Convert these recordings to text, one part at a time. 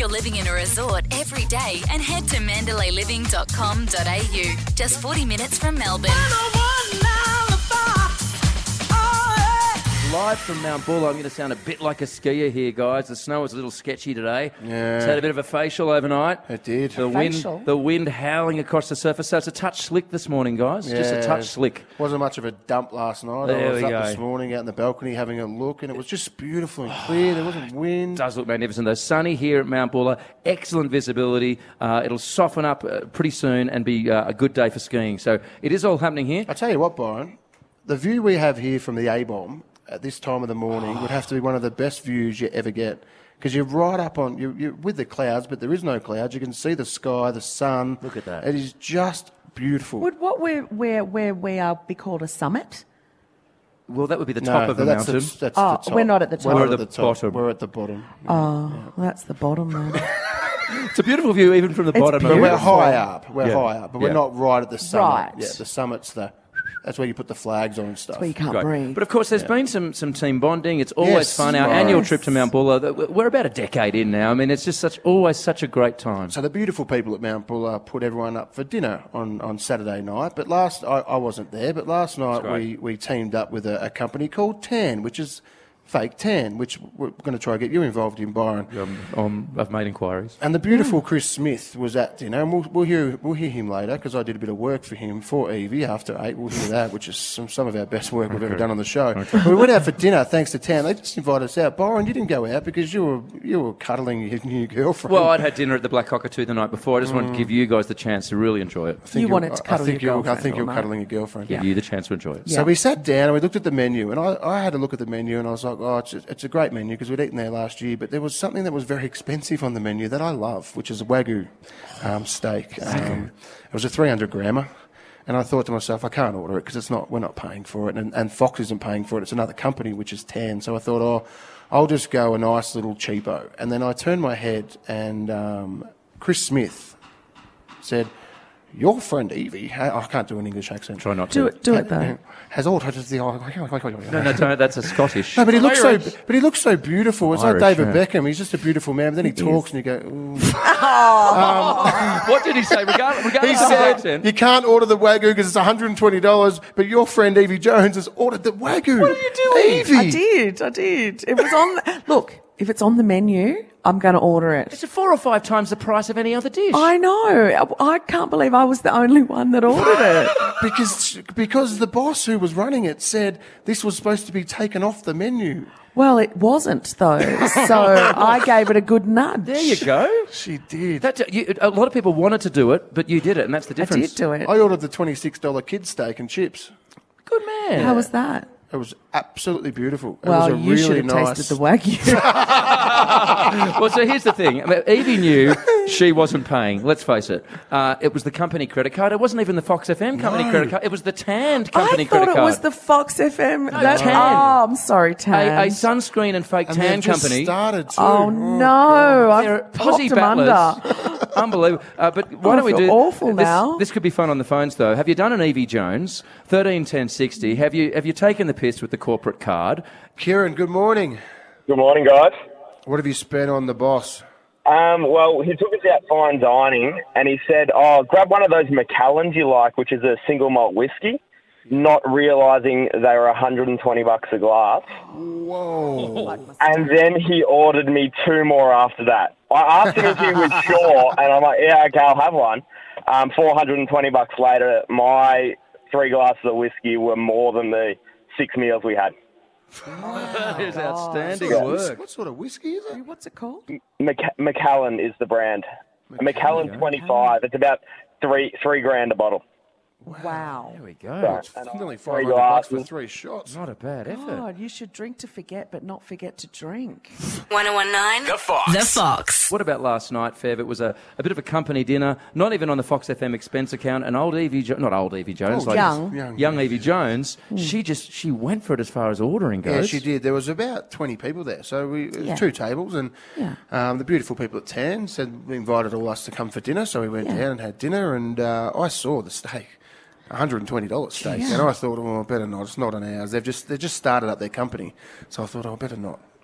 you're living in a resort every day and head to mandalayliving.com.au. Just 40 minutes from Melbourne. Live from Mount Buller. I'm going to sound a bit like a skier here, guys. The snow was a little sketchy today. Yeah. It's had a bit of a facial overnight. It did. The wind howling across the surface. So it's a touch slick this morning, guys. Just a touch slick. Wasn't much of a dump last night. I was up this morning out in the balcony having a look, and it was just beautiful and clear. There wasn't wind. It does look magnificent, though. Sunny here at Mount Buller. Excellent visibility. It'll soften up pretty soon and be a good day for skiing. So it is all happening here. I tell you what, Byron, the view we have here from the A-bomb at this time of the morning would have to be one of the best views you ever get, because you're right up on, you're with the clouds, but there is no clouds. You can see the sky, the sun. Look at that. It is just beautiful. Would where we are be called a summit? Well, that would be the top of the that's mountain. that's the top. We're not at the top. We're We're at at the the top. bottom. We're at the bottom. That's the bottom then. It's a beautiful view even from the bottom. But we're beautiful. high up. We're Yeah. high up, but Yeah. we're not right at the summit. Right. Yeah, the summit's that's where you put the flags on and stuff. Where you can't Great. breathe. But of course, there's been some team bonding. It's always Yes. fun. Our Yes. annual trip to Mount Buller. We're about a decade in now. I mean, it's just always such a great time. So the beautiful people at Mount Buller put everyone up for dinner on Saturday night. But I wasn't there, but last night we teamed up with a company called Tan, which is fake tan, which we're going to try to get you involved in, Byron. I've made inquiries. And the beautiful Chris Smith was at dinner, and we'll hear him later, because I did a bit of work for him for Evie after 8. We'll hear that, which is some of our best work we've ever done on the show. We went out for dinner thanks to Tan. They just invited us out. Byron, you didn't go out because you were cuddling your new girlfriend. Well, I'd had dinner at the Black Cockatoo the night before. I just wanted to give you guys the chance to really enjoy it. You wanted to cuddle your girlfriend I think all you're night. cuddling your girlfriend. Give you the chance to enjoy it. Yeah. So we sat down and we looked at the menu, and I had a look at the menu, and I was like, oh, it's a great menu, because we'd eaten there last year, but there was something that was very expensive on the menu that I love, which is a Wagyu steak. It was a 300 grammer, and I thought to myself, I can't order it because we're not paying for it, and Fox isn't paying for it. It's another company, which is Tan. So I thought, I'll just go a nice little cheapo. And then I turned my head, and Chris Smith said, your friend Evie, I can't do an English accent. Try not to. Do it though. Has altered the... No, don't. That's a Scottish. No, but he looks so beautiful. It's Irish, like David yeah. Beckham. He's just a beautiful man. But then he talks and you go, ooh. What did he say? Regardless He of his said, accent. you can't order the Wagyu because it's $120, but your friend Evie Jones has ordered the Wagyu. What are you doing? Evie. I did. It was on. Look, if it's on the menu, I'm going to order it. It's 4 or 5 times the price of any other dish. I know. I can't believe I was the only one that ordered it. Because the boss who was running it said this was supposed to be taken off the menu. Well, it wasn't though, so I gave it a good nudge. There you go. She did. A lot of people wanted to do it, but you did it, and that's the I difference. did do it. I ordered the $26 kid steak and chips. Good man. How was that? It was absolutely beautiful. It Well, was a you really should have nice... tasted the Wagyu. Well, so here's the thing. I mean, Evie knew she wasn't paying. Let's face it. It was the company credit card. It wasn't even the Fox FM company credit card. It was the Tanned company I credit thought card. it was the Fox FM. Tan. Oh, I'm sorry, Tan. a sunscreen and fake And tan they've just company. started too. Oh no! They're I've popped Aussie them under. battlers. Unbelievable. But why don't we feel do awful this? now. This could be fun on the phones, though. Have you done an Evie Jones 131060? Have you taken the piss with the corporate card? Kieran, good morning. Good morning, guys. What have you spent on the boss? Well, he took us out fine dining, and he said, grab one of those Macallans you like, which is a single malt whiskey, not realising they were $120 a glass. Whoa. And then he ordered me 2 more after that. I asked him if he was sure, and I'm like, yeah, okay, I'll have one. $420 later, my 3 glasses of whiskey were more than the 6 meals we had. That is outstanding Yeah. work. What sort of whiskey is it? What's it called? Macallan is the brand. Macallan 25. It's about three grand a bottle. Wow. There we go. And Nearly three $500 for glasses. 3 shots. Not a bad effort. God, you should drink to forget, but not forget to drink. 1019 The Fox. The Fox. What about last night, Fev? It was a bit of a company dinner, not even on the Fox FM expense account. And old Evie, not old Evie Jones, young Evie Jones. She went for it as far as ordering goes. Yeah, she did. There was about 20 people there. So it was 2 tables. And the beautiful people at Tan said we invited all us to come for dinner. So we went down and had dinner. And I saw the steak. $120 steak. And I thought, I better not. It's not on ours. They've just started up their company. So I thought, I better not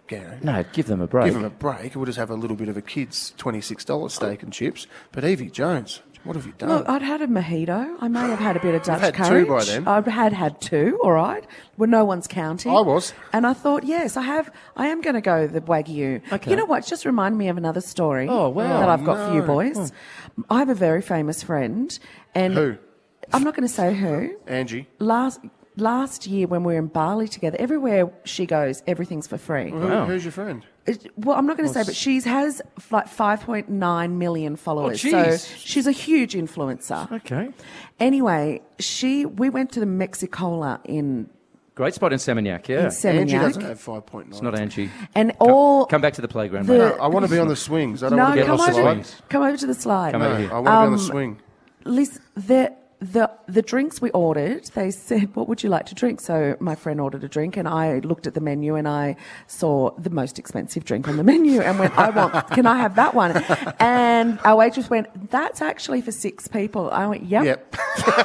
Gary. No, give them a break. Give them a break. We'll just have a little bit of a kid's $26 steak and chips. But Evie Jones, what have you done? Look, I'd had a mojito. I may have had a bit of Dutch had courage. 2 by then. I've had 2, all right, when no one's counting. I was. And I thought, yes, I am going to go the Wagyu. Okay. You know what? It's just reminded me of another story Oh, wow. that I've got for you No. boys. I have a very famous friend. And Who? I'm not going to say who. Angie. Last year when we were in Bali together, everywhere she goes, everything's for free. Who's your friend? Well, I'm not going to say, but she has like 5.9 million followers. Oh, so jeez. she's a huge influencer. Okay. Anyway, we went to the Mexicola in Great spot in Seminyak, yeah. Angie doesn't Seminyak. have 5.9. It's not Angie. And all Come back to the playground, the- mate. No, I want to be on the swings. I don't no, want to get come lost the over, swings. come over to the slide. Come No, over here. I want to be on the swing. Listen, the drinks we ordered, they said, what would you like to drink? So my friend ordered a drink and I looked at the menu and I saw the most expensive drink on the menu and went, can I have that one? And our waitress went, that's actually for 6 people. I went, yep.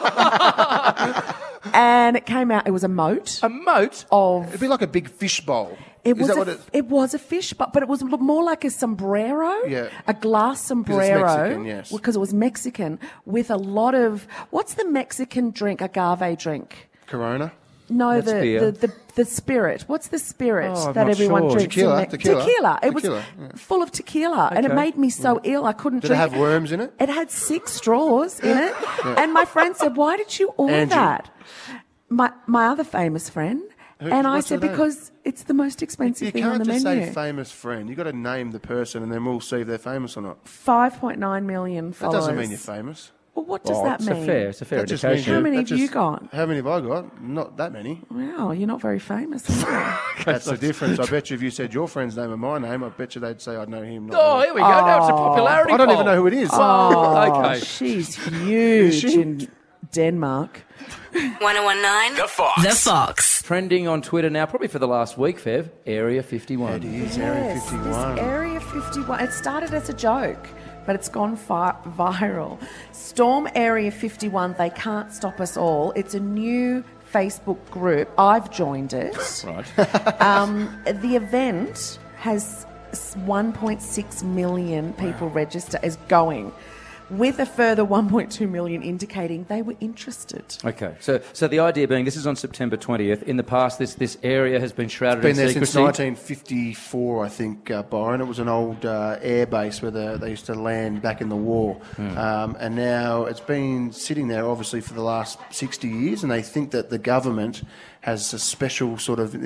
And it came out, it was a moat. A moat? It'd be like a big fish bowl. It Is was that a, what it... it was a fish, but it was more like a sombrero, Yeah. a glass sombrero, Mexican, yes. because it was Mexican with a lot of what's the Mexican drink, agave drink? Corona? No, That's beer. the spirit. What's the spirit Oh, I'm that not everyone sure. drinks? Tequila, in tequila. Tequila. It Tequila, was full of tequila, and it Okay. made me so ill I couldn't Did it drink. have worms in it? It had 6 straws in it, and my friend said, "Why did you order Angie. that?" My other famous friend, and I what's said, her name? "Because it's the most expensive You thing on can't the just menu." say famous friend. You've got to name the person and then we'll see if they're famous or not. 5.9 million That followers. doesn't mean you're famous. Well, what does Oh, that it's mean? It's a fair That just means indication. How many that have you just- got? How many have I got? Not that many. Wow, you're not very famous. Are you? That's the difference. I bet you if you said your friend's name and my name, I bet you they'd say I'd know him. Not Oh, her. here we go. Now it's a popularity I don't poll. even know who it is. Oh, okay. she's huge in Denmark. 1019 The Fox. The Fox. Trending on Twitter now, probably for the last week, Fev, Area 51. It is Area Yes, 51. This Area 51. It started as a joke, but it's gone viral. Storm Area 51. They can't stop us all. It's a new Facebook group. I've joined it. Right. The event has 1.6 million people register as going, with a further 1.2 million indicating they were interested. Okay, so the idea being this is on September 20th. In the past, this area has been shrouded Been in there secrecy. since 1954, I think, Byron. It was an old air base where they used to land back in the war. And now it's been sitting there, obviously, for the last 60 years, and they think that the government has a special sort of...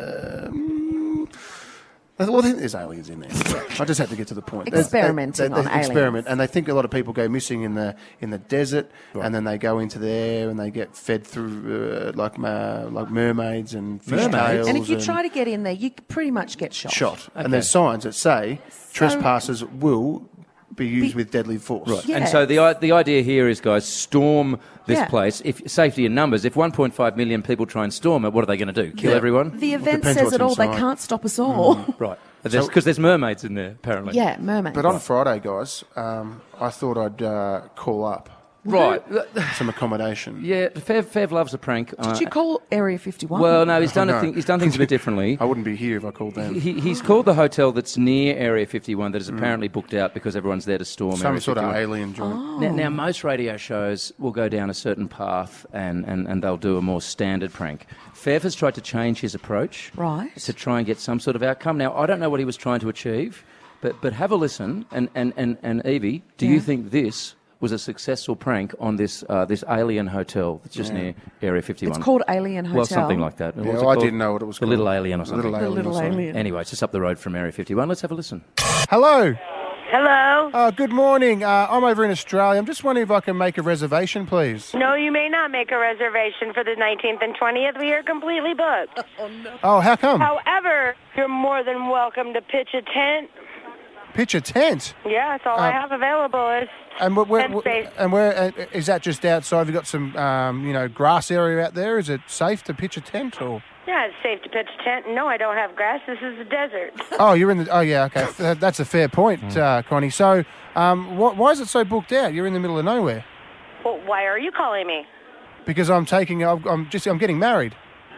well, there's aliens in there. I just had to get to the point. Experimenting on aliens. Experiment, and they think a lot of people go missing in the desert, and then they go into there and they get fed through like mermaids and fish tails. And if you try to get in there, you pretty much get shot. And there's signs that say trespassers will be used with deadly force. Right. Yeah. And so the idea here is, guys, storm this Yeah. place. If safety in numbers, if 1.5 million people try and storm it, what are they going to do? Kill everyone? The event depends says what's it all. They inside. can't stop us all. Right. Because there's mermaids in there, apparently. Yeah, mermaids. But on Friday, guys, I thought I'd call up Right. some accommodation. Yeah, Fev loves a prank. Did you call Area 51? Well, no, he's done No. he's done things a bit differently. I wouldn't be here if I called them. He's called the hotel that's near Area 51 that is apparently booked out because everyone's there to storm Some Area sort 51. of alien joint. Now, most radio shows will go down a certain path and they'll do a more standard prank. Fev has tried to change his approach Right. to try and get some sort of outcome. Now, I don't know what he was trying to achieve, but have a listen. And Evie, do you think this was a successful prank on this alien hotel that's just near Area 51? It's called Alien Hotel. Well, something like that. What Yeah, was it I called? didn't know what it was The called. Little Alien or something. The Little or something. Alien. Anyway, it's just up the road from Area 51. Let's have a listen. Hello. Hello? Good morning. I'm over in Australia. I'm just wondering if I can make a reservation, please. No, you may not make a reservation for the 19th and 20th. We are completely booked. Oh, how come? However, you're more than welcome to pitch a tent. Pitch a tent. Yeah, that's all I have available is And tent space. where is that? Just outside? Have you got some, grass area out there? Is it safe to pitch a tent or? Yeah, it's safe to pitch a tent. No, I don't have grass. This is a desert. Oh, you're in the. Oh, yeah. Okay, that's a fair point, Connie. So, why is it so booked out? You're in the middle of nowhere. Well, why are you calling me? Because I'm getting married.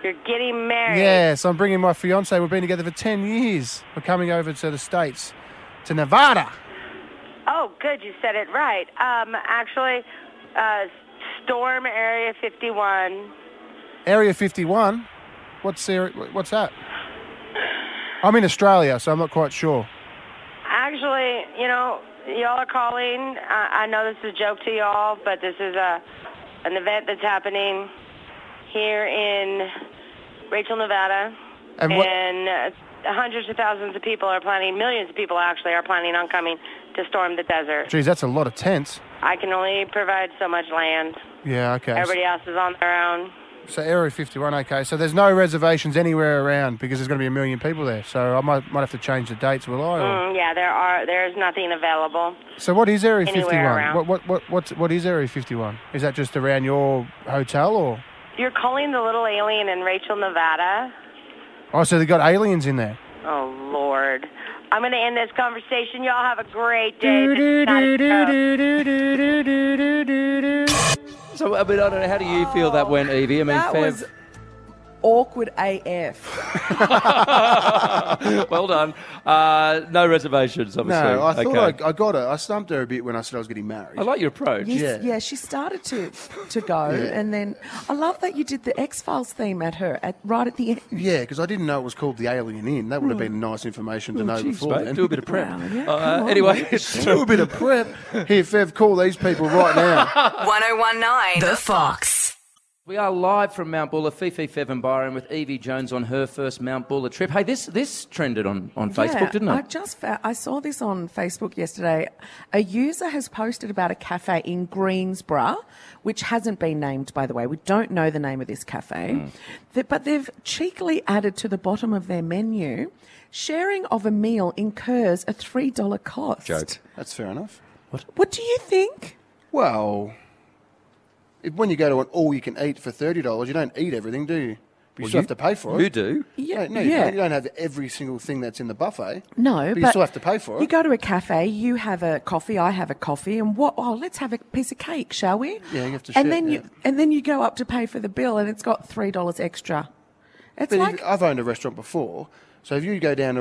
You're getting married. Yes, I'm bringing my fiancée. We've been together for 10 years. We're coming over to the States, to Nevada. Oh, good. You said it right. Actually, Storm Area 51. Area 51? What's that? I'm in Australia, so I'm not quite sure. Actually, y'all are calling. I know this is a joke to y'all, but this is an event that's happening here in Rachel, Nevada. And hundreds of thousands of people are planning, millions of people actually are planning on coming to storm the desert. Geez, that's a lot of tents. I can only provide so much land. Yeah, okay. Everybody else is on their own. So Area 51, okay. So there's no reservations anywhere around because there's going to be 1 million people there. So I might have to change the dates, will I? Or... Yeah, there's nothing available. So what is Area 51? Around. What is Area 51? Is that just around your hotel or? You're calling the little alien in Rachel, Nevada? Oh, so they got aliens in there. Oh, Lord. I'm going to end this conversation. Y'all have a great day. This is not a joke. So, I mean, I don't know. How do you feel that went, Evie? I mean, That was awkward AF. Well done. No reservations, obviously. No, I thought Okay. I got her. I stumped her a bit when I said I was getting married. I like your approach. Yes, Yeah. she started to go, and then I love that you did the X-Files theme at her right at the end. Yeah, because I didn't know it was called the Alien Inn. That would have been nice information to know Jeez, before mate, then. do a bit of prep. Wow, yeah, come on. Anyway, Do a bit of prep. Here, Fev, call these people right now. 1019 The Fox. we are live from Mount Buller. Fifi, Fev and Byron with Evie Jones on her first Mount Buller trip. Hey, this trended on Facebook, didn't it? I saw this on Facebook yesterday. A user has posted about a cafe in Greensborough, which hasn't been named, by the way. We don't know the name of this cafe. But they've cheekily added to the bottom of their menu, sharing of a meal incurs a $3 cost. Joke. That's fair enough. What do you think? Well, when you go to an all-you-can-eat for $30, you don't eat everything, do you? But you still have to pay for it. You do. Yeah, No, you don't have every single thing that's in the buffet. No, but you still have to pay for it. You go to a cafe, you have a coffee, I have a coffee, and let's have a piece of cake, shall we? Yeah, you have to and share, then yeah. and then you go up to pay for the bill, and it's got $3 extra. It's But like I've owned a restaurant before, so if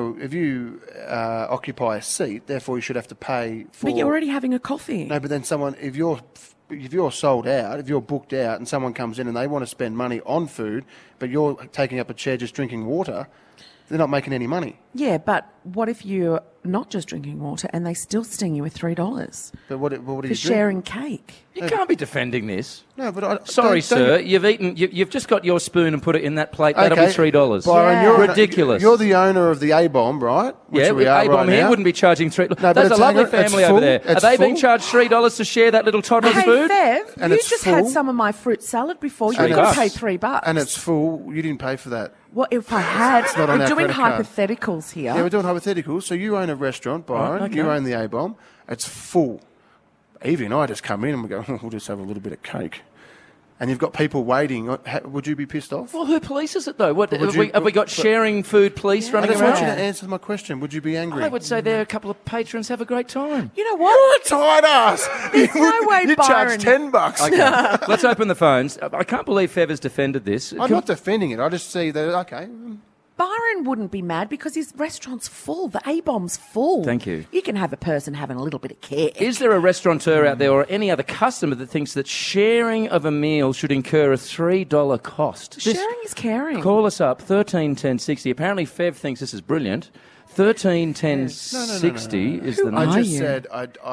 you occupy a seat, therefore you should have to pay for. but you're already having a coffee. No, but then if you're sold out, if you're booked out, and someone comes in and they want to spend money on food, but you're taking up a chair just drinking water, they're not making any money. Yeah, but what if you're not just drinking water and they still sting you with $3 But what do for you do? sharing cake? You can't be defending this. No, but Sorry, don't- sir. You've eaten. You've just got your spoon and put it in that plate. That'll be $3. Byron, Yeah. you're Ridiculous. You're the owner of the A-Bomb, right? Which Yeah, we are A-Bomb right here now. wouldn't be charging $3. but That's a it's- lovely hang on, it's family over full, there. Are it's they being full. charged $3 to share that little toddler's Hey, food? Bev, And you it's just had full. some of my fruit salad before. You're And going to it's- pay $3. And it's full. You didn't pay for that. Well, if I had, not on we're our doing credit card. hypotheticals here. Yeah, we're doing hypotheticals. So you own a restaurant, Byron. okay. You own the A-Bomb. It's full. Evie and I just come in and we go, we'll just have a little bit of cake. And you've got people waiting. Would you be pissed off? Well, who polices it though? What Well, have we got? Sharing food police I running just want you around? to answer my question. Would you be angry? I would say there are a couple of patrons have a great time. You know what? You're a tight ass. There's no way you Byron- charge $10. Okay, let's open the phones. I can't believe Fev has defended this. I'm not defending it. I just see that, okay. Byron wouldn't be mad because his restaurant's full. The A-Bomb's full. Thank you. You can have a person having a little bit of cake. Is there a restaurateur out there or any other customer that thinks that sharing of a meal should incur a $3 cost? Sharing is caring. Call us up, 13 10 60. Apparently Fev thinks this is brilliant. 13 10 60 is the Who number. I are just you? said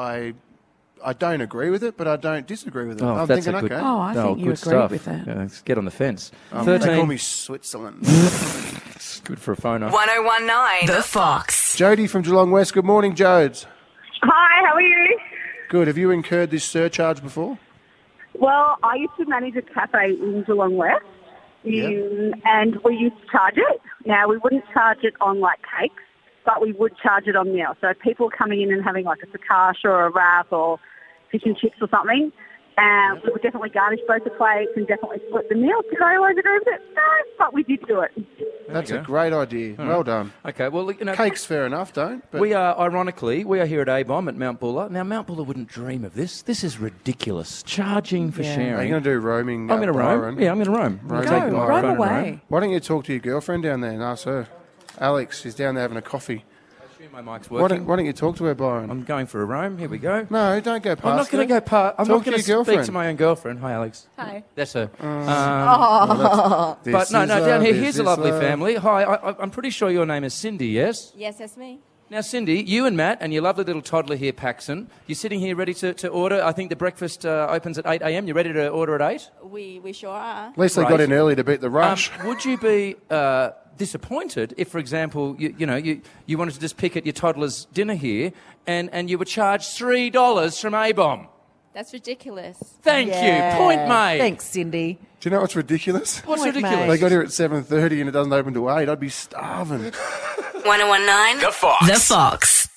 I don't agree with it, but I don't disagree with it. Oh, I'm that's thinking, a good, okay. Oh, I think you good agree stuff. with that. Yeah, let's get on the fence. They 13, call me Switzerland. it's good for a phoner. 1019 The Fox. Jody from Geelong West. Good morning, Jodes. Hi, how are you? Good. Have you incurred this surcharge before? Well, I used to manage a cafe in Geelong West, and we used to charge it. Now, we wouldn't charge it on, like, cakes, but we would charge it on meals. So if people were coming in and having, like, a focaccia or a wrap or fish and chips or something, We would definitely garnish both the plates and definitely split the meal. Did I always agree with it? No, but we did do it. That's a great idea. Well done. Okay, well, Cake's fair enough, don't? But we are, ironically, here at A-Bomb at Mount Buller. Now, Mount Buller wouldn't dream of this. This is ridiculous. Charging for sharing. Are you going to do roaming? I'm going to roam. Byron? Yeah, I'm going to roam. Roam. Take Go, my roam phone and away. Why don't you talk to your girlfriend down there and ask her? Alex, she's down there having a coffee. My mic's Why working. don't you talk to her, Byron? I'm going for a roam. Here we go. No, don't go past I'm not going to her. go past. I'm Talk not going to to your speak girlfriend. to my own girlfriend. Hi, Alex. Hi. That's her. This But no, is down love, here. this Here's a is lovely love. family. Hi, I'm pretty sure your name is Cindy, yes? Yes, that's me. Now, Cindy, you and Matt and your lovely little toddler here, Paxson, you're sitting here ready to order. I think the breakfast opens at 8 a.m. You're ready to order at 8? We sure are. At least they got in early to beat the rush. Would you be disappointed if, for example, you wanted to just pick at your toddler's dinner here and you were charged $3 from A-Bomb? That's ridiculous. Thank you. Point made. Thanks, Cindy. Do you know what's ridiculous? What's Point ridiculous? made. They got here at 7:30 and it doesn't open till 8. I'd be starving. 1019 The Fox. The Fox.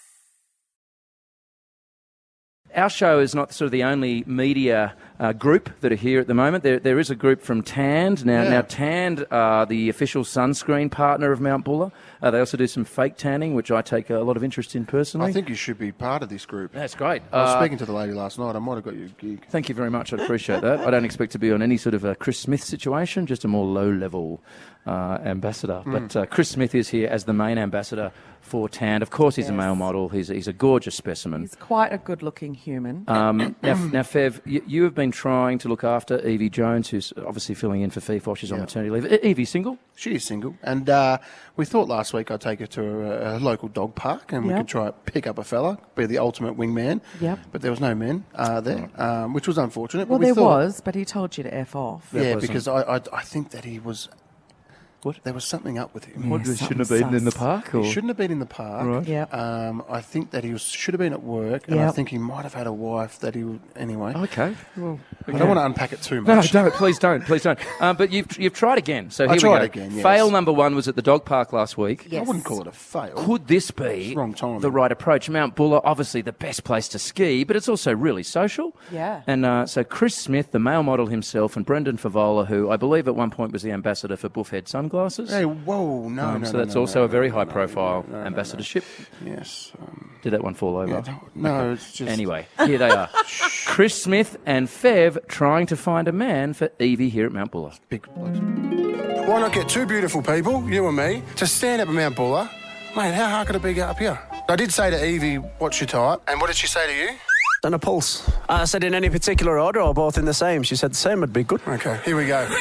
Our show is not sort of the only media group that are here at the moment. There is a group from Tand. Now Tand are the official sunscreen partner of Mount Buller. They also do some fake tanning, which I take a lot of interest in personally. I think you should be part of this group. That's great. I was speaking to the lady last night. I might have got you a gig. Thank you very much. I appreciate that. I don't expect to be on any sort of a Chris Smith situation, just a more low-level ambassador. But Chris Smith is here as the main ambassador for Tand. Of course, he's a male model. He's a gorgeous specimen. He's quite a good-looking human. Now, Fev, you have been trying to look after Evie Jones, who's obviously filling in for Feefo. She's on maternity leave. Evie single? She is single. And we thought last week I'd take her to a local dog park and we could try pick up a fella, be the ultimate wingman. Yep. But there was no men there, which was unfortunate. Well, but we there thought, was, but he told you to F off. Yeah, wasn't- because I think that he was... What? There was something up with him. What, Yeah, shouldn't have something been in the sus. park? Or? He shouldn't have been in the park. Right. Yep. I think that he should have been at work, and I Yep. think he might have had a wife that he would... Anyway. Okay. Well, I don't want to unpack it too No, much. don't. Please don't. Please don't. But you've tried again. So here I we tried go. again, yes. Fail number one was at the dog park last week. I wouldn't call it a fail. Could this be Wrong timing. the right approach? Mount Buller, obviously the best place to ski, but it's also really social. Yeah. And so Chris Smith, the male model himself, and Brendan Favola, who I believe at one point was the ambassador for Buffhead sunglasses. Hey, whoa, no. So that's also a very high-profile ambassadorship. Yes. Did that one fall over? No, it's just... Anyway, here they are. Chris Smith and Fev trying to find a man for Evie here at Mount Buller. Big blokes. Why not get two beautiful people, you and me, to stand up at Mount Buller? Mate, how hard could it be to get up here? I did say to Evie, what's your type? And what did she say to you? And a pulse. I said in any particular order or both in the same. She said the same would be good. Okay, here we go.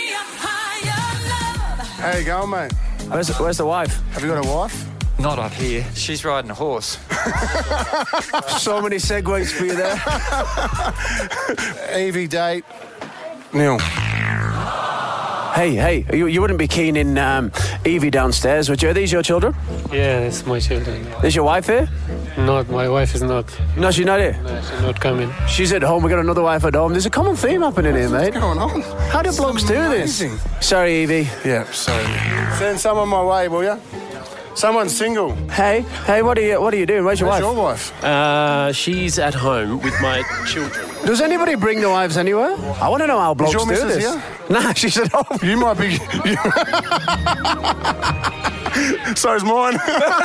How you going, mate? Where's the wife? Have you got a wife? Not up here. She's riding a horse. So many segues for you there. Evie date. Neil. Hey, you wouldn't be keen in Evie downstairs, would you? Are these your children? Yeah, that's my children. Is your wife here? Not, my wife is not. No, she's not here. No, she's not coming. She's at home. We got another wife at home. There's a common theme happening here, mate. What's going on? How do blokes do this? amazing. Sorry, Evie. Yeah, sorry. Send someone my way, will you? Someone's single. Hey, what are you doing? Where's your Where's wife? your wife? She's at home with my children. Does anybody bring the wives anywhere? I want to know how blokes your do missus this. here? Nah, she's at home. You might be... So's mine.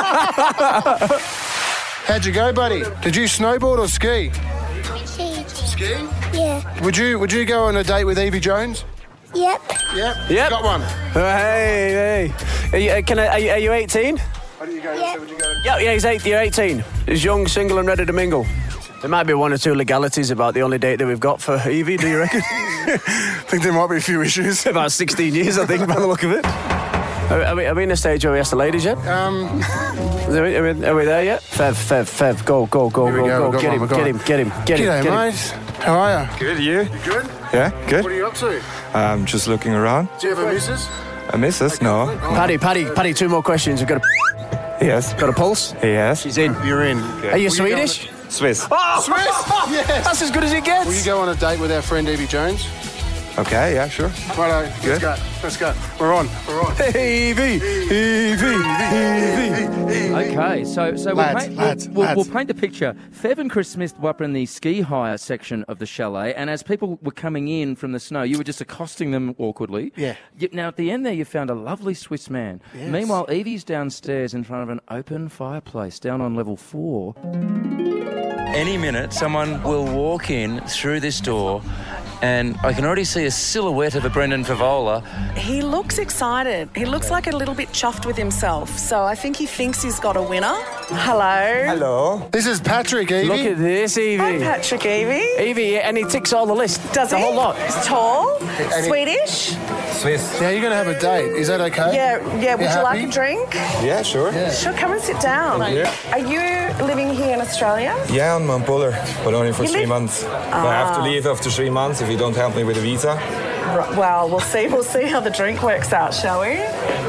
How'd you go, buddy? Did you snowboard or ski? Ski? Yeah. Would you go on a date with Evie Jones? Yep. Yep. Got one. Hey. Are you 18? How do you go? Yeah. Would you go? Yeah, you're 18. He's young, single and ready to mingle. There might be one or two legalities about the only date that we've got for Evie, do you reckon? I think there might be a few issues. About 16 years, I think, by the look of it. Are we in the stage where we ask the ladies yet? Are we there yet? Fev, go. Here we go. Get him. G'day, mate. How are you? Good, you? You good? Yeah, good. What are you up to? I'm just looking around. Do you have a missus? A missus? No. Paddy, two more questions. You've got Yes. a pulse? Yes. She's in. You're in. Are you Swedish? Swiss. Oh, Swiss? Yes. that's as good as it gets. Will you go on a date with our friend Evie Jones? Okay, yeah, sure. Righto. Good. Let's go. We're on. Hey, Evie. Okay. Okay, so Lads, we'll paint the picture. Fev and Chris Smith were up in the ski hire section of the chalet, and as people were coming in from the snow, you were just accosting them awkwardly. Yeah. Now, at the end there, you found a lovely Swiss man. Yes. Meanwhile, Evie's downstairs in front of an open fireplace down on level 4. Any minute, someone will walk in through this door, and I can already see a silhouette of a Brendan Favola. He looks excited. He looks like a little bit chuffed with himself. So I think he thinks he's got a winner. Hello. Hello. This is Patrick, Evie. Look at this, Evie. Hi, Patrick Evie. Evie, and he ticks all the list. Does the he? whole lot. He's tall, Swedish. Swiss. Now, you're going to have a date. Is that okay? Yeah. Would you like happy? a drink? Yeah, sure. Sure, come and sit down. Yeah. Are you living here in Australia? Yeah, I'm Mount Buller, but only for You 3 live- months. I have to leave after 3 months if you don't help me with a visa. Well, we'll see. We'll see how the drink works out, shall we?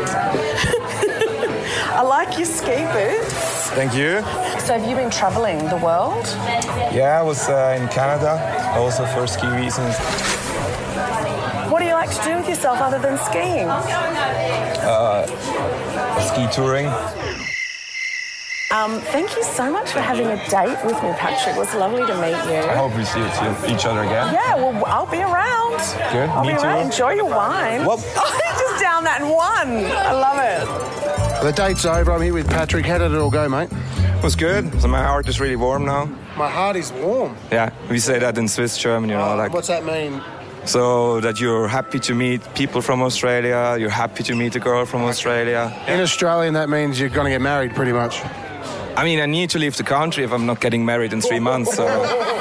I like your ski boots. Thank you. So have you been travelling the world? Yeah, I was in Canada, also for ski reasons. What do you like to do with yourself other than skiing? Ski touring. Thank you so much for having a date with me, Patrick. It was lovely to meet you. I hope we see each other again. Yeah, well, I'll be around. Good, I'll me be around. too. Enjoy your wine. What? Oh, you just down that in one. I love it. The date's over. I'm here with Patrick. How did it all go, mate? It was good. So my heart is really warm now. My heart is warm. Yeah, we say that in Swiss German, like. What's that mean? So that you're happy to meet people from Australia, you're happy to meet a girl from Australia. In Australian, that means you're going to get married, pretty much. I mean, I need to leave the country if I'm not getting married in 3 months, so...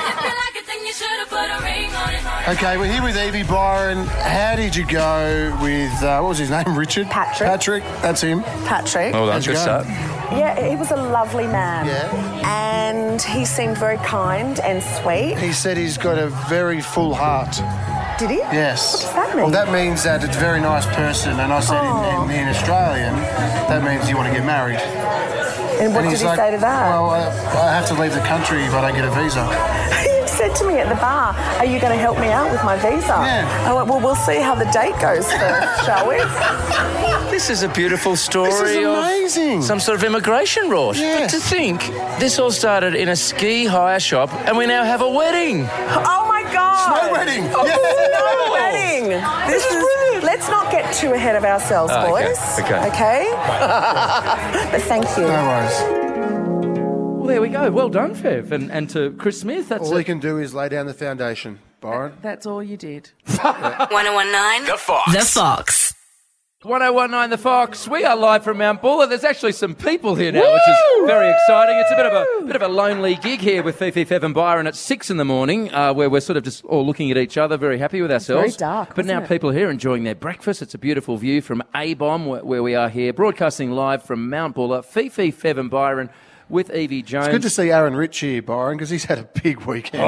Okay, we're here with Evie Byron. How did you go with, what was his name, Richard? Patrick, that's him. Patrick. Hold on, How'd you good go? start. Yeah, he was a lovely man. Yeah. And he seemed very kind and sweet. He said he's got a very full heart. Did he? Yes. What does that mean? Well, that means that it's a very nice person. And I said in Australian, that means you want to get married. And what did he's he say to that? Well, I have to leave the country if I don't get a visa. You said to me at the bar, are you going to help me out with my visa? Yeah. I went, well, we'll see how the date goes first, shall we? This is a beautiful story This is amazing. of some sort of immigration rort. Yes. But to think, this all started in a ski hire shop, and we now have a wedding. Oh, my God. Snow wedding. Oh, Yeah. snow wedding. This is brilliant. Let's not get too ahead of ourselves, Oh, okay. boys. Okay. But thank you. No worries. Well, there we go. Well done, Fev. And to Chris Smith, that's All it. he can do is lay down the foundation, Byron. That's all you did. 1019 The Fox. The Fox. 1019 The Fox. We are live from Mount Buller. There's actually some people here now, which is very exciting. It's a bit of a lonely gig here with Fifi, Fev and Byron at 6 in the morning, where we're sort of just all looking at each other, very happy with ourselves. very dark, But now wasn't it? people here enjoying their breakfast. It's a beautiful view from A-Bomb, where we are here, broadcasting live from Mount Buller. Fifi, Fev and Byron with Evie Jones. It's good to see Aaron Rich here, Byron, because he's had a big weekend.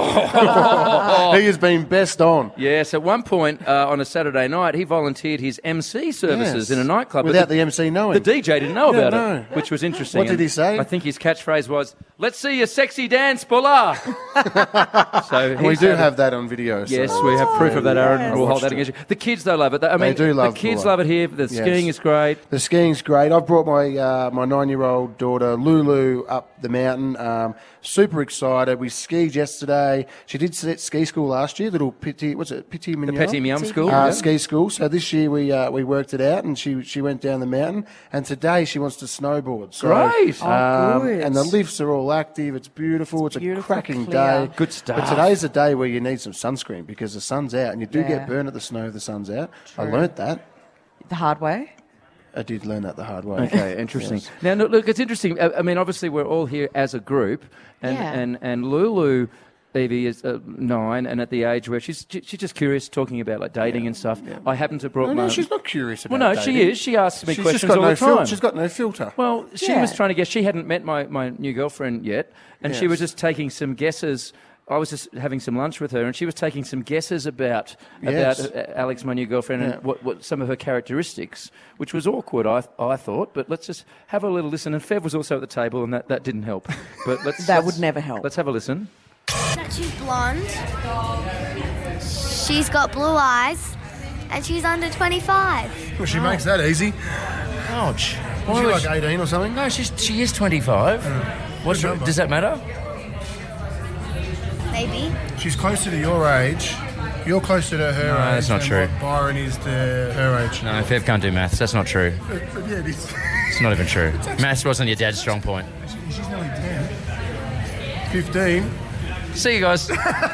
He has been best on. Yes, at one point on a Saturday night, he volunteered his MC services Yes. in a nightclub. but Without the MC knowing. The DJ didn't know Yeah, about no. it, which was interesting. What did And he say? I think his catchphrase was, "Let's see your sexy dance, Buller." So We he's do had a- have that on video. so- Yes, we have proof of that, Aaron. Yes. We'll hold Watched that it. against you. The kids, they love it. I mean, do love the kids Buller. love it here. The Yes. skiing is great. The skiing's great. I've brought my my 9-year-old daughter Lulu up the mountain. Super excited. We skied yesterday. She did ski school last year. Little Petit, what's it? Petit Mignon. Petit Mignon school, yeah. Ski school. So this year we worked it out, and she went down the mountain. And today she wants to snowboard. So, Great. Oh, good. And the lifts are all active. It's beautiful. It's beautiful, a cracking clear. day. Good stuff. But today's a day where you need some sunscreen because the sun's out, and you do Yeah. get burned at the snow if the sun's out. I True. learnt that. The hard way. I did learn that the hard way. Okay, interesting. Yes. Now, look, it's interesting. I mean, obviously, we're all here as a group, and Lulu, Evie, is 9, and at the age where she's just curious, talking about like dating and stuff. I happen to brought No, my. she's not curious about Well, no, dating. she is. She asks me She's questions just got all no the time. She's got no filter. Well, she Yeah. was trying to guess. She hadn't met my new girlfriend yet, and she Yes. was just taking some guesses. I was just having some lunch with her, and she was taking some guesses about Yes. Alex, my new girlfriend, and what some of her characteristics, which was awkward, I thought. But let's just have a little listen. And Fev was also at the table, and that didn't help. But That would never help. Let's have a listen. She's blonde. She's got blue eyes, and she's under 25. Well, she makes that easy. Ouch. Why Is she would like 18 or something? No, she is 25. What's Good number. does that matter? Maybe. She's closer to your age. You're closer to her No, age. that's not than true. what Byron is to her age. No, Fev can't do maths. That's not true. But yeah, it is. It's not even true. Maths wasn't your dad's strong point. She's nearly 10. 15. See you guys.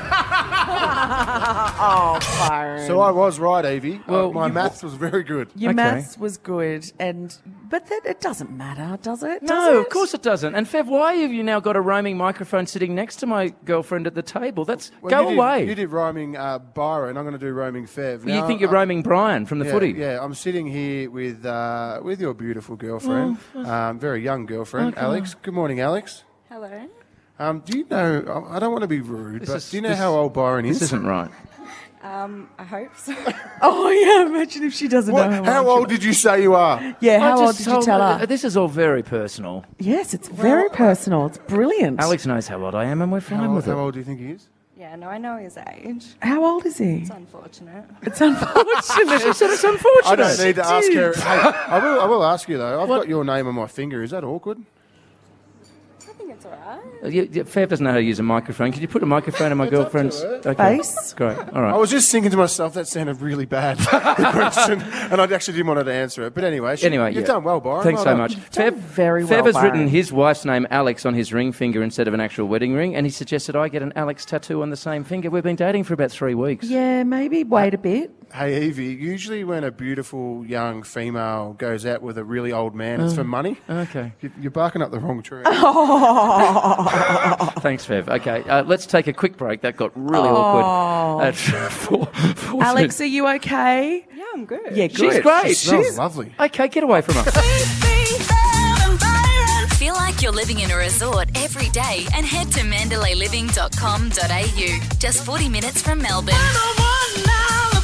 Oh, Byron. So I was right, Evie. Well, my maths was very good. Your Okay. maths was good, but then it doesn't matter, does it? Does No, it? of course it doesn't. And Fev, why have you now got a roaming microphone sitting next to my girlfriend at the table? Well, Go you away. You did roaming Byron. I'm going to do roaming Fev. You Now, think you're roaming Brian from the yeah, footy? Yeah, I'm sitting here with your beautiful girlfriend, very young girlfriend, Okay. Alex. Good morning, Alex. Hello. Do you know? I don't want to be rude, This but is- do you know this- how old Byron is? This isn't right. I hope so. Oh, yeah, imagine if she doesn't know How old did you say you are? Yeah, how I old just did you told tell her- her? This is all very personal. Yes, it's very personal. It's brilliant. Alex knows how old I am, and we're fine with it. How old do you think he is? Yeah, no, I know his age. How old is he? It's unfortunate. It's unfortunate. She said it's unfortunate. I don't need to ask her. did. Hey, I will ask you though. I've got your name on my finger. Is that awkward? I think it's all right. Fev doesn't know how to use a microphone. Could you put a microphone in my girlfriend's Face? Great. All I right. was just thinking to myself that sounded really bad, the question, and I actually didn't want her to answer it. But anyway, you've yeah. done well, Byron. Thanks Well so done. much. done very well, Fev has Byron. written his wife's name Alex on his ring finger instead of an actual wedding ring, and he suggested I get an Alex tattoo on the same finger. We've been dating for about 3 weeks. Yeah, maybe wait a bit. Hey, Evie, usually when a beautiful young female goes out with a really old man, it's for money. Okay. You're barking up the wrong tree. Thanks, Fev. Okay, let's take a quick break. That got really awkward. At 4 Alex, are you okay? Yeah, I'm good. Yeah, good. She's great. She smells lovely. Okay, get away from her. Feel like you're living in a resort every day and head to mandalayliving.com.au. Just 40 minutes from Melbourne.